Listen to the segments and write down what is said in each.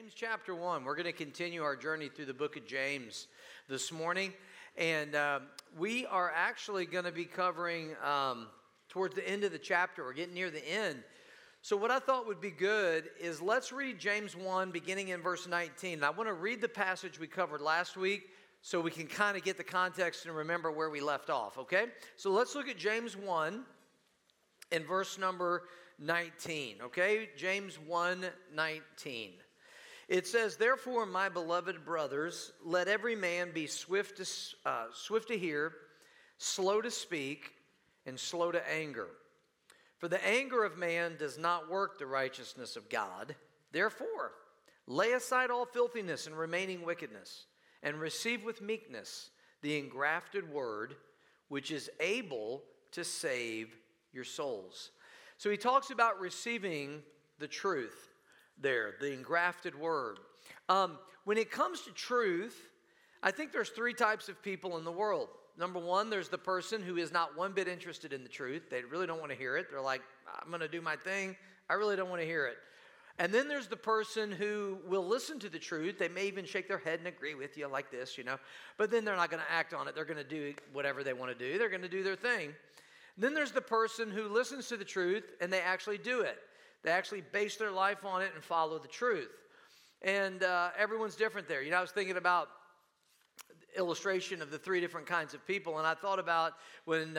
James chapter 1. We're going to continue our journey through the book of James this morning. And we are actually going to be covering towards the end of the chapter. We're getting near the end. So what I thought would be good is let's read James 1 beginning in verse 19. And I want to read the passage we covered last week so we can kind of get the context and remember where we left off, okay? So let's look at James 1 in verse number 19, okay? James 1:19. It says, "Therefore, my beloved brothers, let every man be swift to hear, slow to speak, and slow to anger. For the anger of man does not work the righteousness of God. Therefore, lay aside all filthiness and remaining wickedness, and receive with meekness the engrafted word, which is able to save your souls." So he talks about receiving the truth there, the engrafted word. When it comes to truth, I think there's three types of people in the world. Number one, there's the person who is not one bit interested in the truth. They really don't want to hear it. They're like, I'm going to do my thing. I really don't want to hear it. And then there's the person who will listen to the truth. They may even shake their head and agree with you like this, but then they're not going to act on it. They're going to do whatever they want to do. They're going to do their thing. Then there's the person who listens to the truth and they actually do it. They actually base their life on it and follow the truth. And everyone's different there. I was thinking about illustration of the three different kinds of people, and I thought about when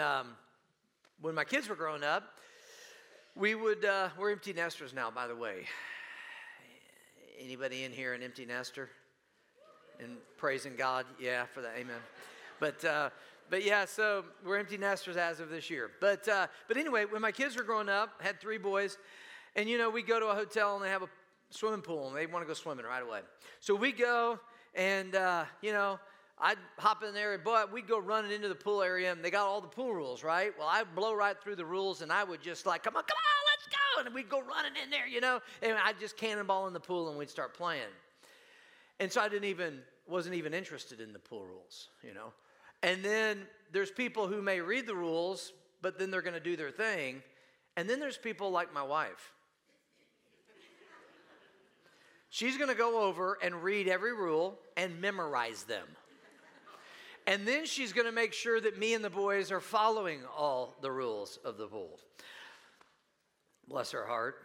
my kids were growing up, we're empty nesters now, by the way. Anybody in here an empty nester? And praising God, yeah, for that, amen. But yeah, so we're empty nesters as of this year. But anyway, when my kids were growing up, I had three boys, and we go to a hotel and they have a swimming pool and they want to go swimming right away. So we go and I'd hop in there, but we'd go running into the pool area and they got all the pool rules, right? Well, I'd blow right through the rules and I would just like, come on, let's go. And we'd go running in there, and I'd just cannonball in the pool and we'd start playing. And so I wasn't even interested in the pool rules, And then there's people who may read the rules, but then they're going to do their thing. And then there's people like my wife. She's going to go over and read every rule and memorize them. And then she's going to make sure that me and the boys are following all the rules of the pool. Bless her heart.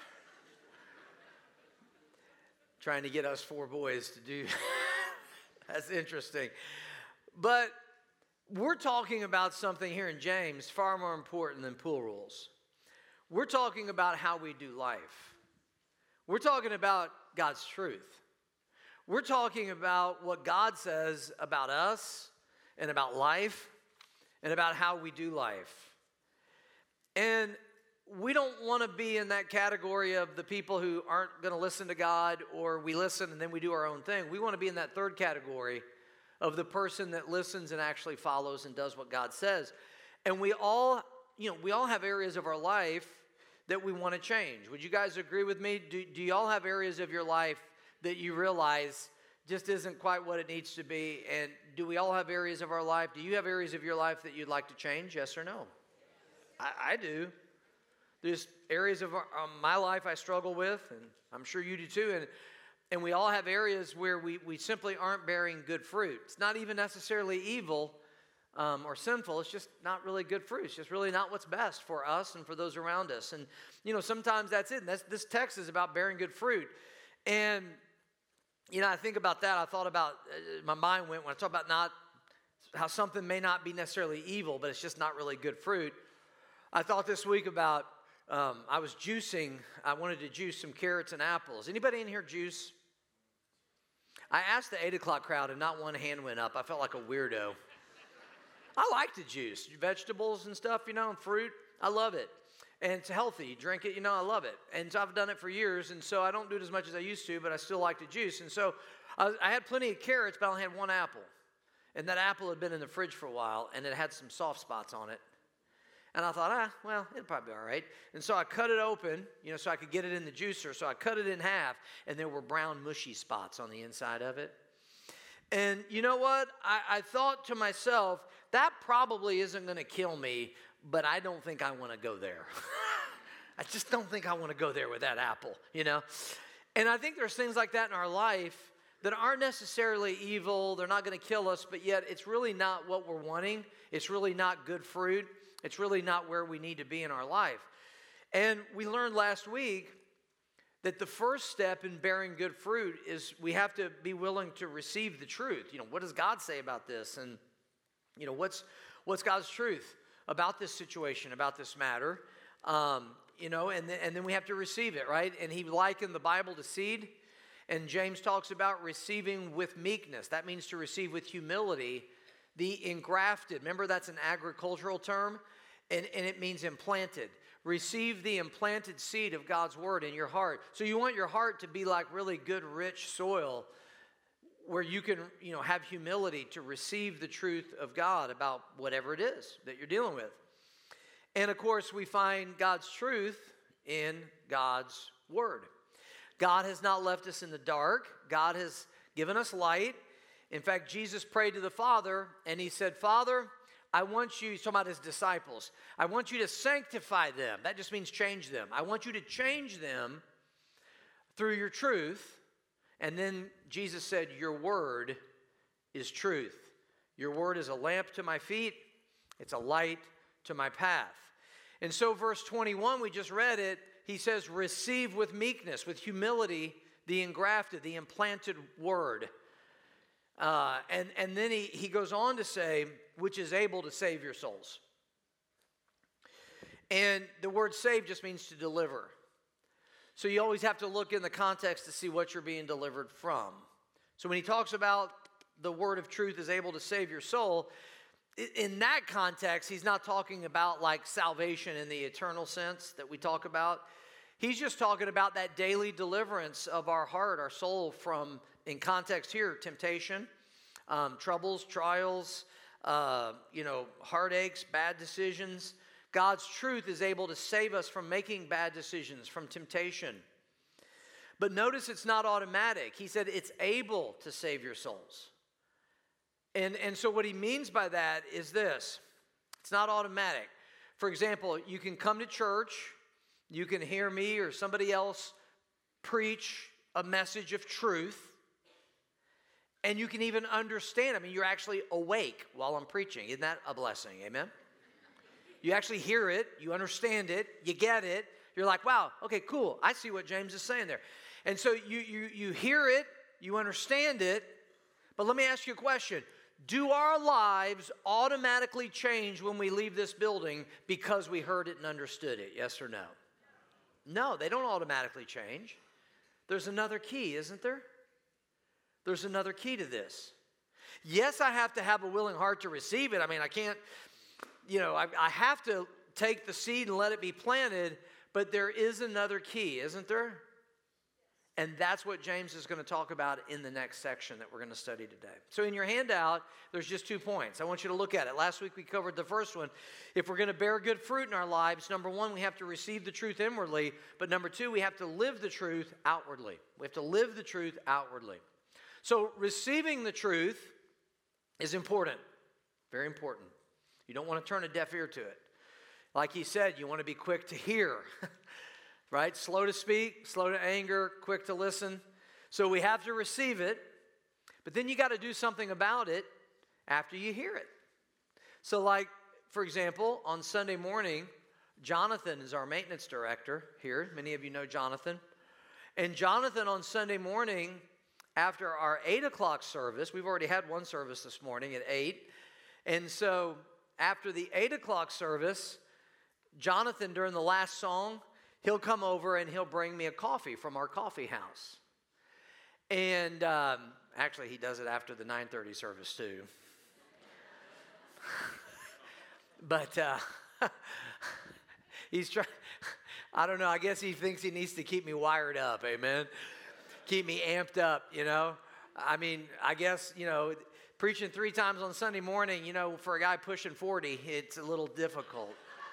Trying to get us four boys to do. That's interesting. But we're talking about something here in James far more important than pool rules. We're talking about how we do life. We're talking about God's truth. We're talking about what God says about us and about life and about how we do life. And we don't want to be in that category of the people who aren't going to listen to God, or we listen and then we do our own thing. We want to be in that third category of the person that listens and actually follows and does what God says. And we all have areas of our life that we want to change. Would you guys agree with me? Do y'all have areas of your life that you realize just isn't quite what it needs to be? And do we all have areas of our life? Do you have areas of your life that you'd like to change? Yes or no? I do. There's areas of my life I struggle with, and I'm sure you do too. And we all have areas where we simply aren't bearing good fruit. It's not even necessarily evil or sinful. It's just not really good fruit. It's just really not what's best for us and for those around us. And, sometimes that's it. And this text is about bearing good fruit. And, I think about that. I thought about, my mind went when I talk about not how something may not be necessarily evil, but it's just not really good fruit. I thought this week about, I was juicing. I wanted to juice some carrots and apples. Anybody in here juice? I asked the 8 o'clock crowd and not one hand went up. I felt like a weirdo. I like to juice vegetables and stuff, and fruit. I love it. And it's healthy. You drink it, I love it. And so I've done it for years, and so I don't do it as much as I used to, but I still like to juice. And so I had plenty of carrots, but I only had one apple. And that apple had been in the fridge for a while, and it had some soft spots on it. And I thought, it'll probably be all right. And so I cut it open, so I could get it in the juicer. So I cut it in half, and there were brown, mushy spots on the inside of it. And you know what? I thought to myself, that probably isn't going to kill me, but I don't think I want to go there. I just don't think I want to go there with that apple, And I think there's things like that in our life that aren't necessarily evil. They're not going to kill us, but yet it's really not what we're wanting. It's really not good fruit. It's really not where we need to be in our life. And we learned last week that the first step in bearing good fruit is we have to be willing to receive the truth. What does God say about this? And, what's God's truth about this situation, about this matter? And then we have to receive it, right? And he likened the Bible to seed. And James talks about receiving with meekness. That means to receive with humility. The engrafted, remember that's an agricultural term? And it means implanted. Receive the implanted seed of God's word in your heart. So you want your heart to be like really good, rich soil where you can, have humility to receive the truth of God about whatever it is that you're dealing with. And of course, we find God's truth in God's word. God has not left us in the dark. God has given us light. In fact, Jesus prayed to the Father, and he said, Father, I want you, he's talking about his disciples, I want you to sanctify them. That just means change them. I want you to change them through your truth. And then Jesus said, your word is truth. Your word is a lamp to my feet. It's a light to my path. And so verse 21, we just read it, he says, receive with meekness, with humility, the engrafted, the implanted word. And then he goes on to say, which is able to save your souls. And the word save just means to deliver. So you always have to look in the context to see what you're being delivered from. So when he talks about the word of truth is able to save your soul, in that context, he's not talking about like salvation in the eternal sense that we talk about. He's just talking about that daily deliverance of our heart, our soul from, in context here, temptation, troubles, trials, heartaches, bad decisions. God's truth is able to save us from making bad decisions, from temptation. But notice it's not automatic. He said it's able to save your souls. And so what he means by that is this. It's not automatic. For example, you can come to church, you can hear me or somebody else preach a message of truth, and you can even understand. I mean, you're actually awake while I'm preaching. Isn't that a blessing? Amen? You actually hear it, you understand it, you get it. You're like, wow, okay, cool. I see what James is saying there. And so you hear it, you understand it, but let me ask you a question. Do our lives automatically change when we leave this building because we heard it and understood it? Yes or no? No, they don't automatically change. There's another key, isn't there? There's another key to this. Yes, I have to have a willing heart to receive it. I mean, I can't, I have to take the seed and let it be planted, but there is another key, isn't there? And that's what James is going to talk about in the next section that we're going to study today. So in your handout, there's just 2 points. I want you to look at it. Last week we covered the first one. If we're going to bear good fruit in our lives, number one, we have to receive the truth inwardly. But number two, we have to live the truth outwardly. We have to live the truth outwardly. So receiving the truth is important. Very important. You don't want to turn a deaf ear to it. Like he said, you want to be quick to hear. Right? Slow to speak, slow to anger, quick to listen. So we have to receive it, but then you got to do something about it after you hear it. So like, for example, on Sunday morning, Jonathan is our maintenance director here. Many of you know Jonathan. And Jonathan on Sunday morning, after our 8 o'clock service, we've already had one service this morning at 8. And so after the 8 o'clock service, Jonathan, during the last song, he'll come over and he'll bring me a coffee from our coffee house. And actually, he does it after the 9:30 service too. But he's trying, I don't know, I guess he thinks he needs to keep me wired up, amen? Keep me amped up, I mean, I guess, preaching 3 times on Sunday morning, for a guy pushing 40, it's a little difficult,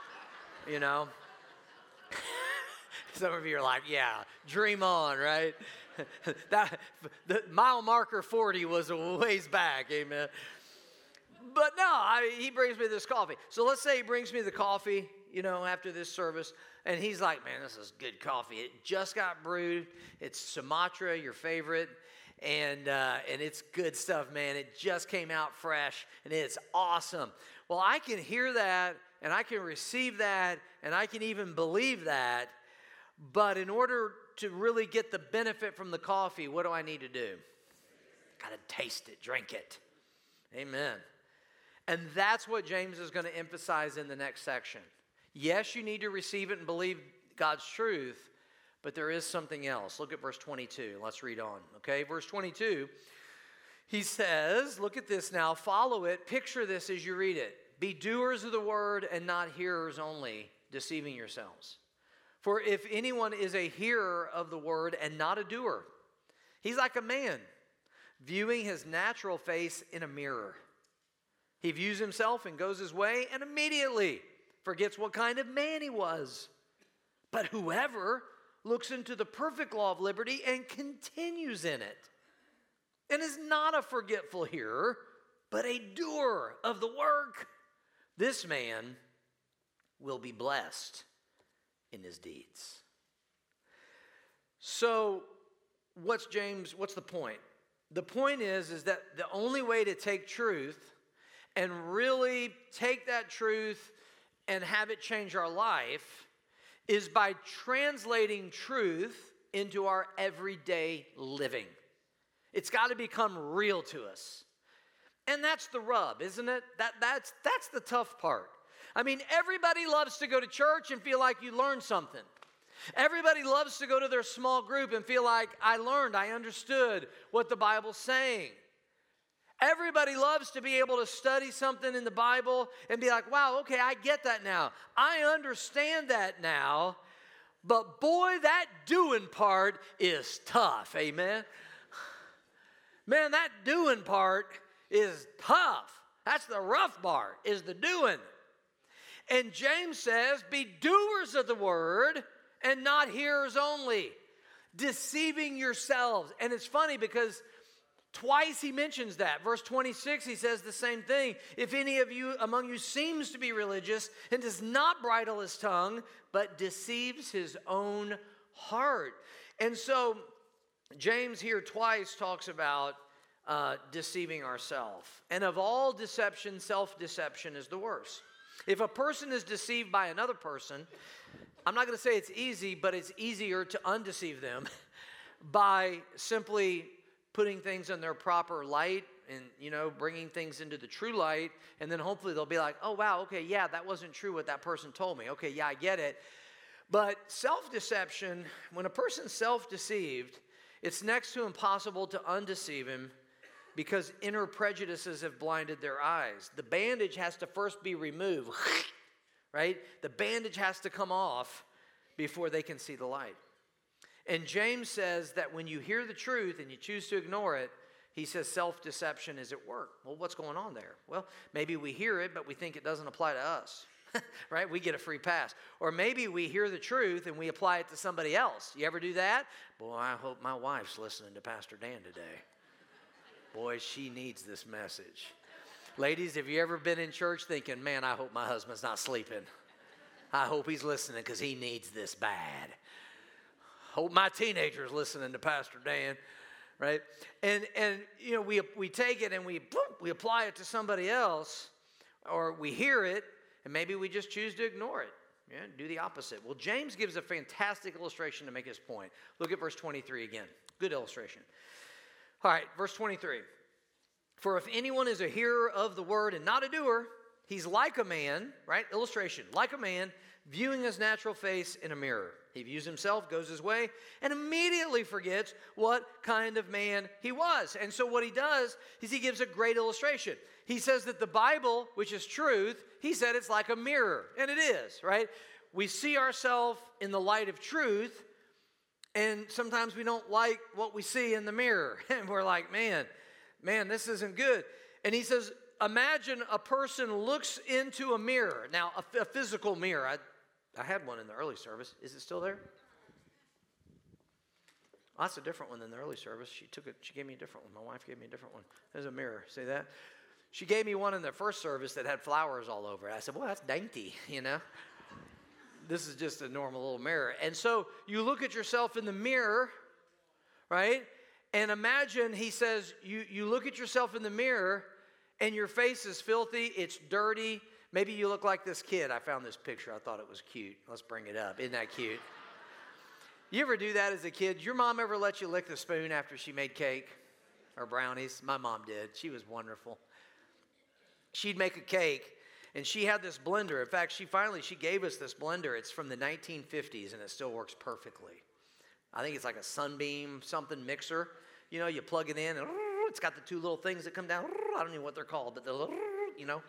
Some of you are like, yeah, dream on, right? The mile marker 40 was a ways back, amen. But no, he brings me this coffee. So let's say he brings me the coffee, after this service, and he's like, man, this is good coffee. It just got brewed. It's Sumatra, your favorite, and it's good stuff, man. It just came out fresh, and it's awesome. Well, I can hear that, and I can receive that, and I can even believe that, but in order to really get the benefit from the coffee, what do I need to do? Got to taste it, drink it. Amen. And that's what James is going to emphasize in the next section. Yes, you need to receive it and believe God's truth, but there is something else. Look at verse 22. Let's read on. Okay, verse 22. He says, look at this now, follow it, picture this as you read it. Be doers of the word and not hearers only, deceiving yourselves. For if anyone is a hearer of the word and not a doer, he's like a man viewing his natural face in a mirror. He views himself and goes his way and immediately forgets what kind of man he was. But whoever looks into the perfect law of liberty and continues in it, and is not a forgetful hearer, but a doer of the work, this man will be blessed in his deeds. So, what's the point? The point is that the only way to take truth and really take that truth and have it change our life is by translating truth into our everyday living. It's got to become real to us. And that's the rub, isn't it? That's the tough part. I mean, everybody loves to go to church and feel like you learned something. Everybody loves to go to their small group and feel like I understood what the Bible's saying. Everybody loves to be able to study something in the Bible and be like, wow, okay, I get that now. I understand that now. But boy, that doing part is tough, amen? Man, that doing part is tough. That's the rough part, is the doing. And James says, be doers of the word and not hearers only, deceiving yourselves. And it's funny because twice he mentions that. Verse 26, he says the same thing. If any of you among you seems to be religious and does not bridle his tongue, but deceives his own heart. And so James here twice talks about deceiving ourselves. And of all deception, self-deception is the worst. If a person is deceived by another person, I'm not going to say it's easy, but it's easier to undeceive them by simply putting things in their proper light and, bringing things into the true light. And then hopefully they'll be like, oh, wow, okay, yeah, that wasn't true what that person told me. Okay, yeah, I get it. But self-deception, when a person's self-deceived, it's next to impossible to undeceive him because inner prejudices have blinded their eyes. The bandage has to first be removed, right? The bandage has to come off before they can see the light. And James says that when you hear the truth and you choose to ignore it, he says self-deception is at work. Well, what's going on there? Well, maybe we hear it, but we think it doesn't apply to us, right? We get a free pass. Or maybe we hear the truth and we apply it to somebody else. You ever do that? Boy, I hope my wife's listening to Pastor Dan today. Boy, she needs this message. Ladies, have you ever been in church thinking, man, I hope my husband's not sleeping. I hope he's listening because he needs this bad. Hope my teenager's listening to Pastor Dan, right? And we take it and we apply it to somebody else, or we hear it, and maybe we just choose to ignore it. Yeah, do the opposite. Well, James gives a fantastic illustration to make his point. Look at verse 23 again. Good illustration. All right, verse 23. For if anyone is a hearer of the word and not a doer, he's like a man, right? Illustration, like a man viewing his natural face in a mirror. He views himself, goes his way, and immediately forgets what kind of man he was. And so what he does is he gives a great illustration. He says that the Bible, which is truth, he said it's like a mirror. And it is, right? We see ourselves in the light of truth, and sometimes we don't like what we see in the mirror. And we're like, man, this isn't good. And he says, imagine a person looks into a mirror. Now, a physical mirror. I had one in the early service. Is it still there? Oh, that's a different one than the early service. She gave me a different one. My wife gave me a different one. There's a mirror. See that? She gave me one in the first service that had flowers all over it. I said, well, that's dainty, This is just a normal little mirror. And so you look at yourself in the mirror, right? And imagine, he says, you look at yourself in the mirror and your face is filthy, it's dirty. Maybe you look like this kid. I found this picture. I thought it was cute. Let's bring it up. Isn't that cute? You ever do that as a kid? Your mom ever let you lick the spoon after she made cake or brownies? My mom did. She was wonderful. She'd make a cake, and she had this blender. In fact, she gave us this blender. It's from the 1950s, and it still works perfectly. I think it's like a Sunbeam something mixer. You know, you plug it in, and it's got the two little things that come down. I don't know what they're called, but they're, you know.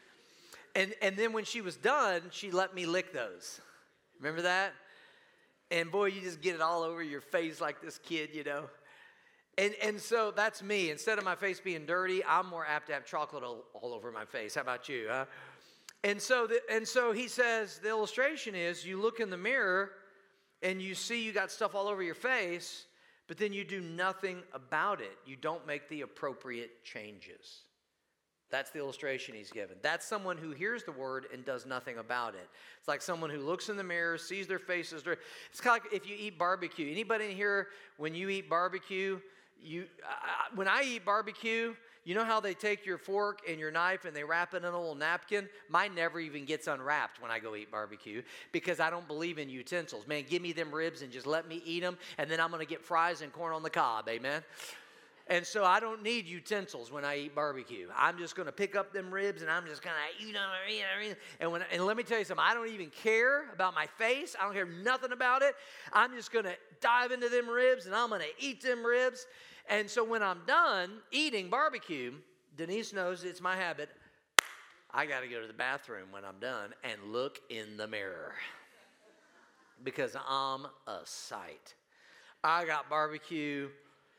And then when she was done, she let me lick those. Remember that? And boy, you just get it all over your face like this kid, you know. And so that's me. Instead of my face being dirty, I'm more apt to have chocolate all over my face. How about you, huh? And so he says, the illustration is you look in the mirror and you see you got stuff all over your face, but then you do nothing about it. You don't make the appropriate changes. That's the illustration he's given. That's someone who hears the word and does nothing about it. It's like someone who looks in the mirror, sees their faces. It's kind of like if you eat barbecue. Anybody in here, when you eat barbecue, when I eat barbecue, you know how they take your fork and your knife and they wrap it in a little napkin? Mine never even gets unwrapped when I go eat barbecue because I don't believe in utensils. Man, give me them ribs and just let me eat them, and then I'm going to get fries and corn on the cob, amen? And so I don't need utensils when I eat barbecue. I'm just going to pick up them ribs and I'm just going to eat them. And let me tell you something. I don't even care about my face. I don't care nothing about it. I'm just going to dive into them ribs and I'm going to eat them ribs. And so when I'm done eating barbecue, Denise knows it's my habit. I got to go to the bathroom when I'm done and look in the mirror because I'm a sight. I got barbecue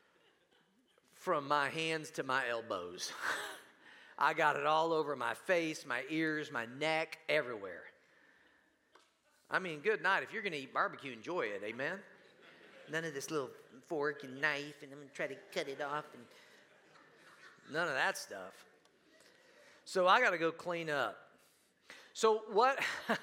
from my hands to my elbows. I got it all over my face, my ears, my neck, everywhere. I mean, good night. If you're going to eat barbecue, enjoy it, amen? None of this little fork and knife, and I'm going to try to cut it off, and none of that stuff. So I got to go clean up. So what?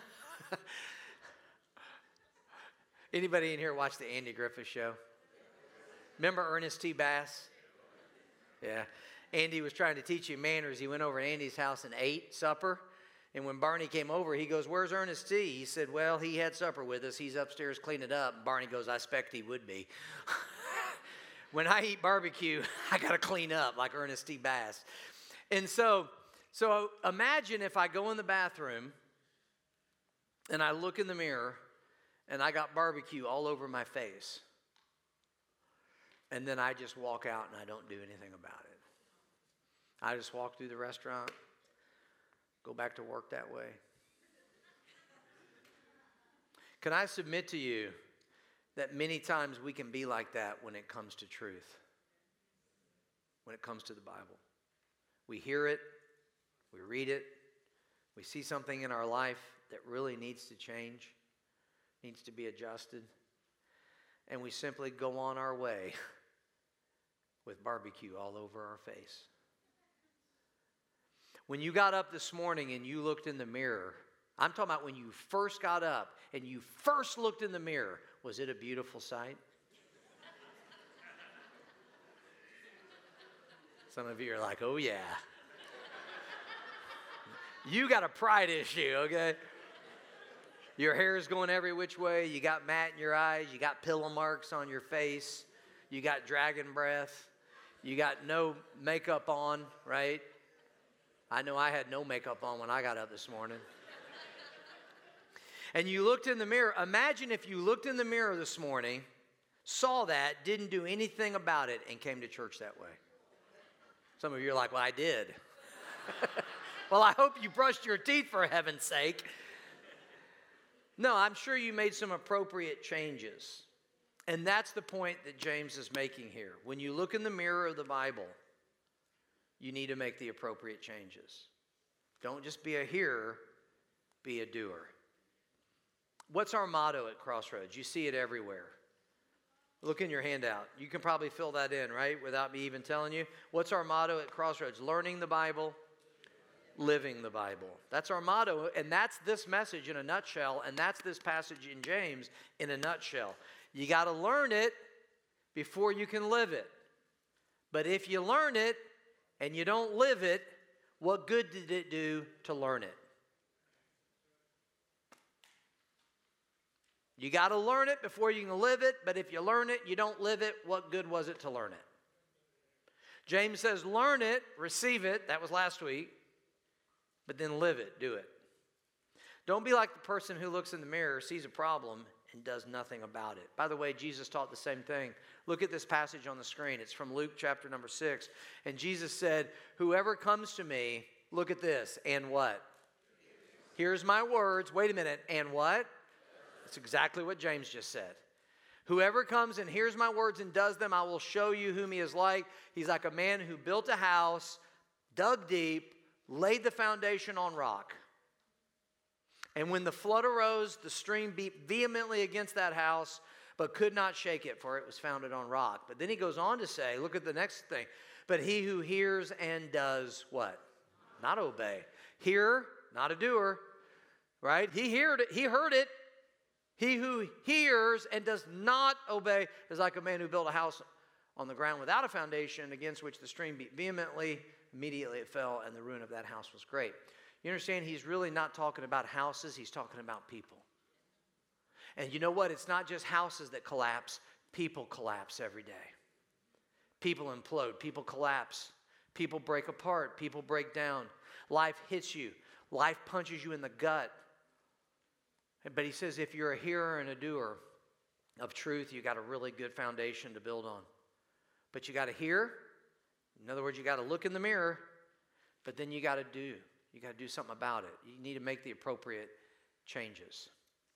Anybody in here watch the Andy Griffith Show? Remember Ernest T. Bass? Yeah. Andy was trying to teach you manners. He went over to Andy's house and ate supper. And when Barney came over, he goes, "Where's Ernest T?" He said, "Well, he had supper with us. He's upstairs cleaning up." And Barney goes, "I expect he would be." When I eat barbecue, I got to clean up like Ernest T. Bass. And so imagine if I go in the bathroom and I look in the mirror and I got barbecue all over my face. And then I just walk out and I don't do anything about it. I just walk through the restaurant, go back to work that way. Can I submit to you that many times we can be like that when it comes to truth, when it comes to the Bible? We hear it, we read it, we see something in our life that really needs to change, needs to be adjusted, and we simply go on our way with barbecue all over our face. When you got up this morning and you looked in the mirror, I'm talking about when you first got up and you first looked in the mirror, was it a beautiful sight? Some of you are like, "Oh yeah." You got a pride issue, okay? Your hair is going every which way. You got mat in your eyes. You got pillow marks on your face. You got dragon breath. You got no makeup on, right? I know I had no makeup on when I got up this morning. And you looked in the mirror. Imagine if you looked in the mirror this morning, saw that, didn't do anything about it, and came to church that way. Some of you are like, "Well, I did." Well, I hope you brushed your teeth, for heaven's sake. No, I'm sure you made some appropriate changes. And that's the point that James is making here. When you look in the mirror of the Bible, you need to make the appropriate changes. Don't just be a hearer, be a doer. What's our motto at Crossroads? You see it everywhere. Look in your handout. You can probably fill that in, right, without me even telling you. What's our motto at Crossroads? Learning the Bible, living the Bible. That's our motto, and that's this message in a nutshell, and that's this passage in James in a nutshell. You got to learn it before you can live it. But if you learn it and you don't live it, what good did it do to learn it? You got to learn it before you can live it, but if you learn it, you don't live it, what good was it to learn it? James says, learn it, receive it, that was last week, but then live it, do it. Don't be like the person who looks in the mirror, sees a problem, and does nothing about it. By the way, Jesus taught the same thing. Look at this passage on the screen. It's from Luke chapter number 6. And Jesus said, whoever comes to me, look at this, and what? Here's my words. Wait a minute, and what? That's exactly what James just said. Whoever comes and hears my words and does them, I will show you whom he is like. He's like a man who built a house, dug deep, laid the foundation on rock. And when the flood arose, the stream beat vehemently against that house, but could not shake it, for it was founded on rock. But then he goes on to say, look at the next thing. But he who hears and does what? Not obey. Hearer, not a doer, right? He heard it. He who hears and does not obey is like a man who built a house on the ground without a foundation, against which the stream beat vehemently. Immediately it fell, and the ruin of that house was great. You understand, he's really not talking about houses, he's talking about people. And you know what? It's not just houses that collapse. People collapse every day. People implode. People collapse. People break apart. People break down. Life hits you. Life punches you in the gut. But he says if you're a hearer and a doer of truth, you got a really good foundation to build on. But you got to hear. In other words, you got to look in the mirror, but then you got to do. You got to do something about it. You need to make the appropriate changes.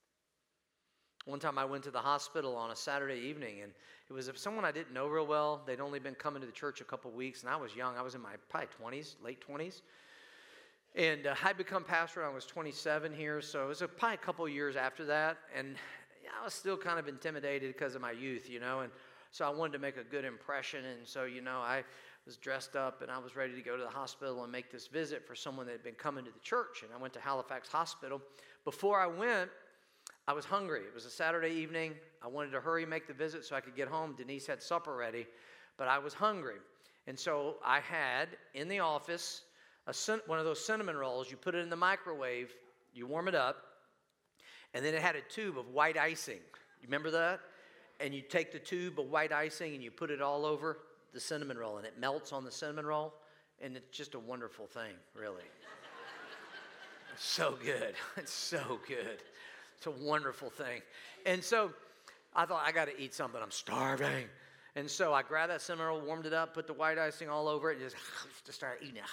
One time I went to the hospital on a Saturday evening, and it was someone I didn't know real well. They'd only been coming to the church a couple weeks, and I was young. I was in my probably 20s, late 20s. And I'd become pastor when I was 27 here, so it was probably a couple years after that. And I was still kind of intimidated because of my youth, and so I wanted to make a good impression. And so, I was dressed up, and I was ready to go to the hospital and make this visit for someone that had been coming to the church. And I went to Halifax Hospital. Before I went, I was hungry. It was a Saturday evening. I wanted to hurry and make the visit so I could get home. Denise had supper ready, but I was hungry. And so I had, in the office, one of those cinnamon rolls. You put it in the microwave, you warm it up, and then it had a tube of white icing. You remember that? And you take the tube of white icing and you put it all over the cinnamon roll, and it melts on the cinnamon roll, and it's just a wonderful thing, really. It's so good. It's so good. It's a wonderful thing. And so I thought, I got to eat something. I'm starving. And so I grabbed that cinnamon roll, warmed it up, put the white icing all over it, and just started eating it.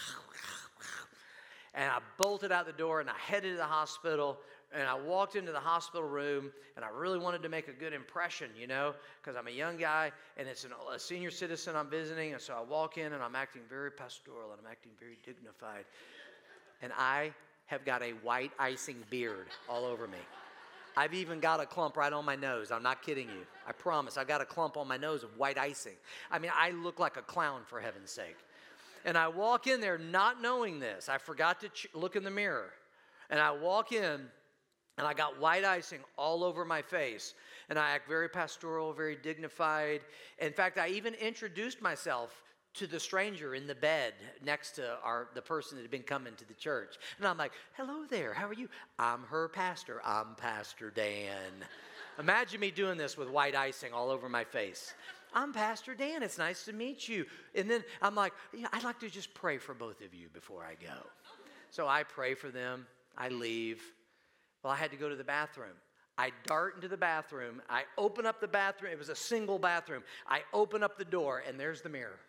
And I bolted out the door, and I headed to the hospital, and I walked into the hospital room, and I really wanted to make a good impression, because I'm a young guy, and it's a senior citizen I'm visiting, and so I walk in, and I'm acting very pastoral, and I'm acting very dignified. And I have got a white icing beard all over me. I've even got a clump right on my nose. I'm not kidding you. I promise. I've got a clump on my nose of white icing. I mean, I look like a clown, for heaven's sake. And I walk in there not knowing this. I forgot to look in the mirror. And I walk in, and I got white icing all over my face. And I act very pastoral, very dignified. In fact, I even introduced myself to the stranger in the bed next to the person that had been coming to the church. And I'm like, hello there, how are you? I'm her pastor. I'm Pastor Dan. Imagine me doing this with white icing all over my face. I'm Pastor Dan. It's nice to meet you. And then I'm like, I'd like to just pray for both of you before I go. So I pray for them. I leave. Well, I had to go to the bathroom. I dart into the bathroom. I open up the bathroom. It was a single bathroom. I open up the door, and there's the mirror.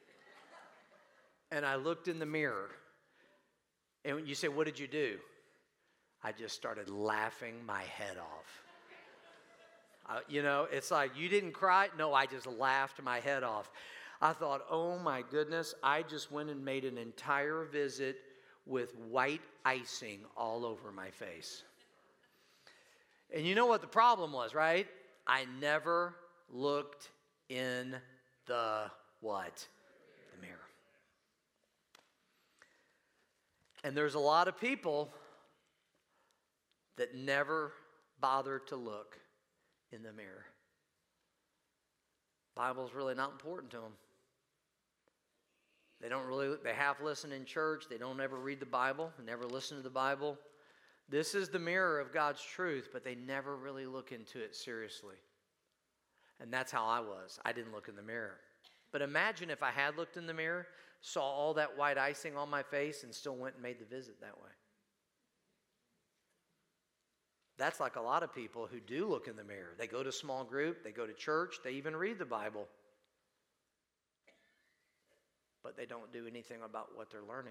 And I looked in the mirror. And you say, what did you do? I just started laughing my head off. It's like, you didn't cry? No, I just laughed my head off. I thought, oh my goodness, I just went and made an entire visit with white icing all over my face. And you know what the problem was, right? I never looked in the what? The mirror. And there's a lot of people that never bother to look in the mirror. Bible's really not important to them. They half listen in church. They don't ever read the Bible, never listen to the Bible. This is the mirror of God's truth, but they never really look into it seriously. And that's how I was. I didn't look in the mirror. But imagine if I had looked in the mirror, saw all that white icing on my face, and still went and made the visit that way. That's like a lot of people who do look in the mirror. They go to small group, they go to church, they even read the Bible. But they don't do anything about what they're learning.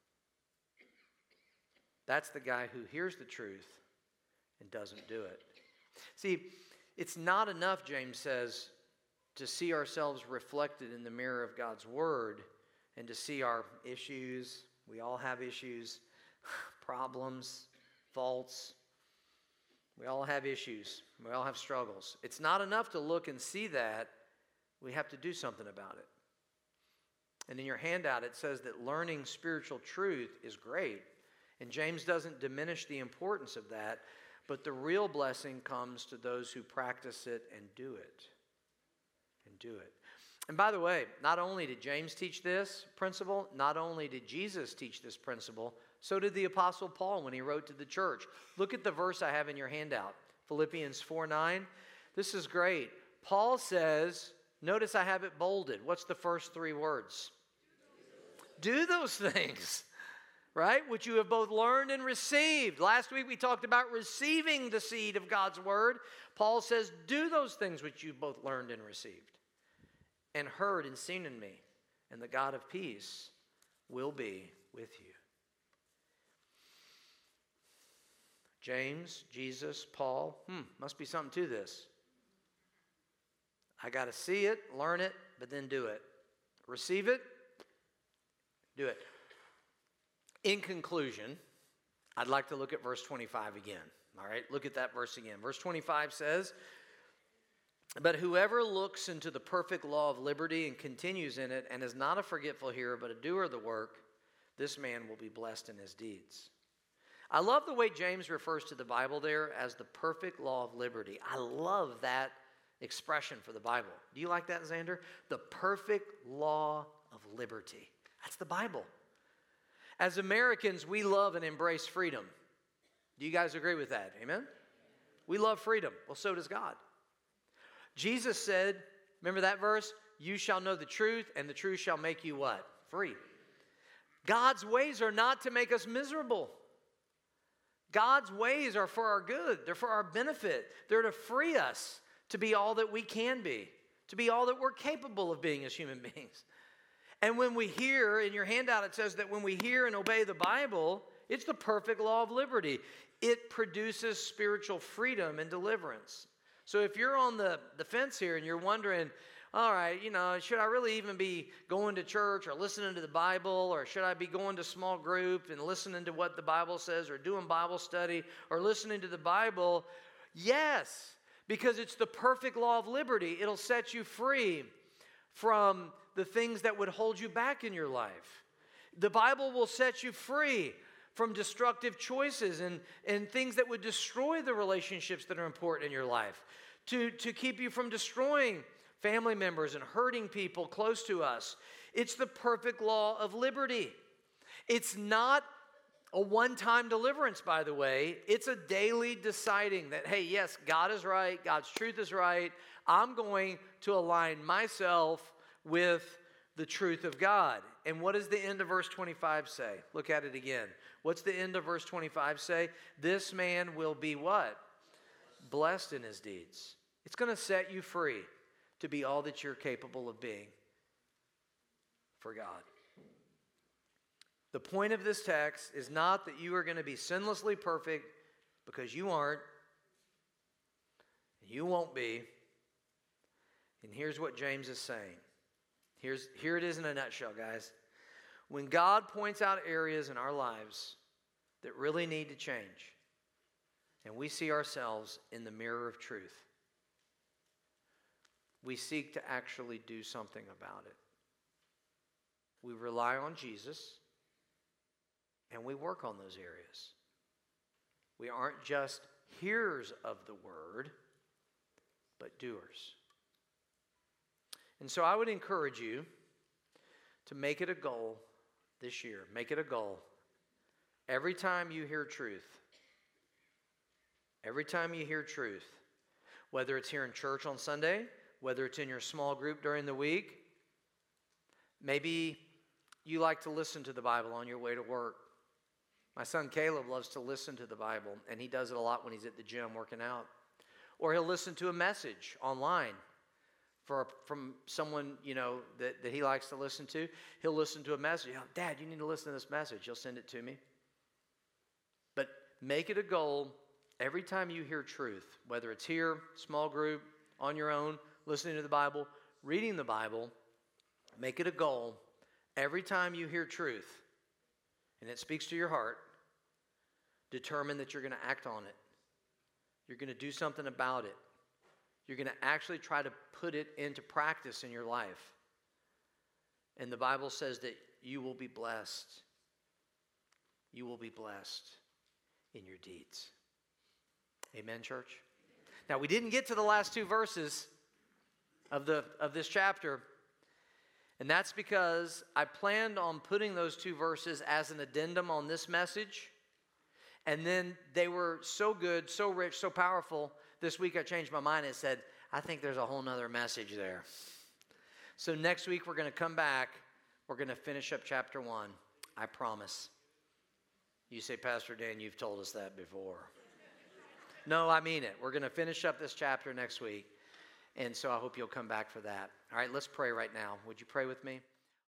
That's the guy who hears the truth and doesn't do it. See, it's not enough, James says, to see ourselves reflected in the mirror of God's Word and to see our issues. We all have issues, problems, faults. We all have issues. We all have struggles. It's not enough to look and see that. We have to do something about it. And in your handout, it says that learning spiritual truth is great. And James doesn't diminish the importance of that, but the real blessing comes to those who practice it and do it. And by the way, not only did James teach this principle, not only did Jesus teach this principle, so did the Apostle Paul when he wrote to the church. Look at the verse I have in your handout, Philippians 4:9. This is great. Paul says, notice I have it bolded. What's the first three words? Do those things, right? Which you have both learned and received. Last week we talked about receiving the seed of God's word. Paul says, do those things which you've both learned and received and heard and seen in me. And the God of peace will be with you. James, Jesus, Paul, must be something to this. I got to see it, learn it, but then do it. Receive it, do it. In conclusion, I'd like to look at verse 25 again. All right, look at that verse again. Verse 25 says, but whoever looks into the perfect law of liberty and continues in it and is not a forgetful hearer but a doer of the work, this man will be blessed in his deeds. I love the way James refers to the Bible there as the perfect law of liberty. I love that expression for the Bible. Do you like that, Xander? The perfect law of liberty. That's the Bible. As Americans, we love and embrace freedom. Do you guys agree with that? Amen? We love freedom. Well, so does God. Jesus said, remember that verse? You shall know the truth, and the truth shall make you what? Free. God's ways are not to make us miserable. God's ways are for our good. They're for our benefit. They're to free us to be all that we can be, to be all that we're capable of being as human beings. And when we hear, in your handout it says that when we hear and obey the Bible, it's the perfect law of liberty. It produces spiritual freedom and deliverance. So if you're on the fence here and you're wondering, all right, should I really even be going to church or listening to the Bible, or should I be going to small group and listening to what the Bible says, or doing Bible study or listening to the Bible? Yes, because it's the perfect law of liberty. It'll set you free from the things that would hold you back in your life. The Bible will set you free from destructive choices and things that would destroy the relationships that are important in your life, to keep you from destroying family members and hurting people close to us. It's the perfect law of liberty. It's not a one-time deliverance, by the way. It's a daily deciding that, hey, yes, God is right, God's truth is right. I'm going to align myself with the truth of God. And what does the end of verse 25 say? Look at it again. What's the end of verse 25 say? This man will be what? Blessed in his deeds. It's going to set you free to be all that you're capable of being for God. The point of this text is not that you are going to be sinlessly perfect, because you aren't. You won't be. And here's what James is saying. Here it is in a nutshell, guys. When God points out areas in our lives that really need to change, and we see ourselves in the mirror of truth, we seek to actually do something about it. We rely on Jesus. and we work on those areas. We aren't just hearers of the word, but doers. And so I would encourage you to make it a goal this year. Make it a goal. Every time you hear truth, whether it's here in church on Sunday, whether it's in your small group during the week, maybe you like to listen to the Bible on your way to work. My son Caleb loves to listen to the Bible, and he does it a lot when he's at the gym working out. Or he'll listen to a message online from someone, that he likes to listen to. He'll listen to a message. Dad, you need to listen to this message. He'll send it to me. But make it a goal every time you hear truth, whether it's here, small group, on your own, listening to the Bible, reading the Bible, make it a goal every time you hear truth and it speaks to your heart, determine that you're going to act on it. You're going to do something about it. You're going to actually try to put it into practice in your life. And the Bible says that you will be blessed. You will be blessed in your deeds. Amen, church? Now, we didn't get to the last two verses of this chapter, and that's because I planned on putting those two verses as an addendum on this message, and then they were so good, so rich, so powerful. This week I changed my mind and said, I think there's a whole nother message there. So next week we're going to come back. We're going to finish up chapter 1. I promise. You say, Pastor Dan, you've told us that before. No, I mean it. We're going to finish up this chapter next week. And so I hope you'll come back for that. All right, let's pray right now. Would you pray with me?